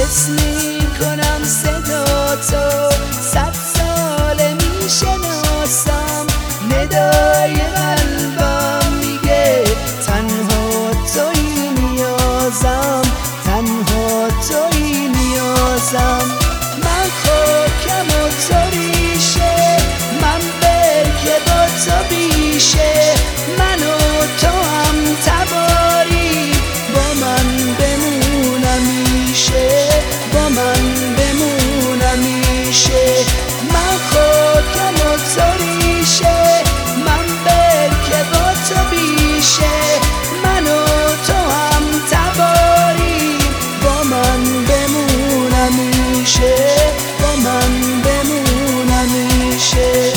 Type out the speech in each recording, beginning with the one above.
حس میکنم صدا تو 100 ساله میشناسم ندای قلبم میگه تنها توی نیازم تنها توی نیازم من خاکم و تو ریشه من برکه با تو بیشه من و تو هم تباری با من بمون همیشه با من بمون همیشه من خاکم و تو ریشه من برکه با تو بیشه من و تو هم تباری با من بمون همیشه با من بمون همیشه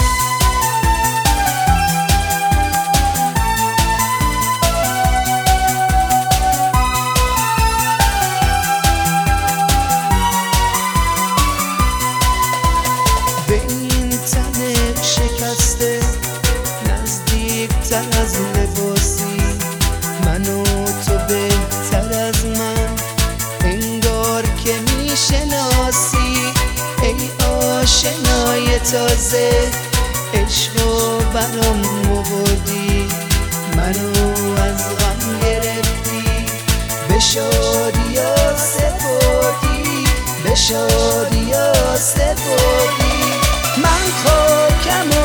به این تن شکسته نزدیکتر از لباسی من و تو بهتر از من انگار که میشناسی ای آشنای تازه عشقو برام آوردی منو از غم گرفتی به شادیا سپردی به شادیا سپردی من خاکم